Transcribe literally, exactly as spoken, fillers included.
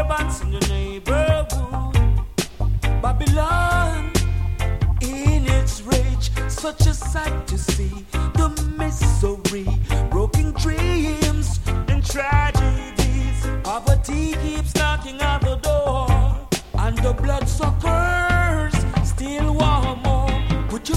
disturbance in the neighborhood. Babylon in its rage, such a sight to see. The misery, broken dreams and tragedies. Poverty keeps knocking at the door, and the bloodsucker